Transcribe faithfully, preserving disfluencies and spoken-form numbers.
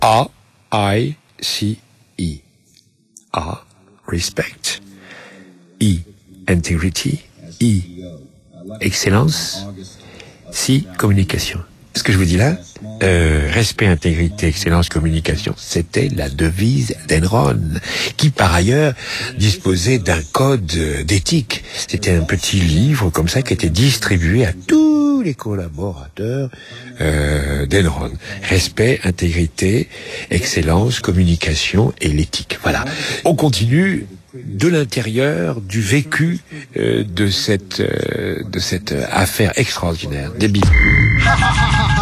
A, I, C, E. A, respect. E, integrity. E, excellence. C, communication. Ce que je vous dis là, euh, respect, intégrité, excellence, communication, c'était la devise d'Enron, qui par ailleurs disposait d'un code d'éthique. C'était un petit livre comme ça qui était distribué à tous les collaborateurs euh, d'Enron. Respect, intégrité, excellence, communication et l'éthique. Voilà. On continue de l'intérieur du vécu euh, de cette euh, de cette affaire extraordinaire. Des bisous.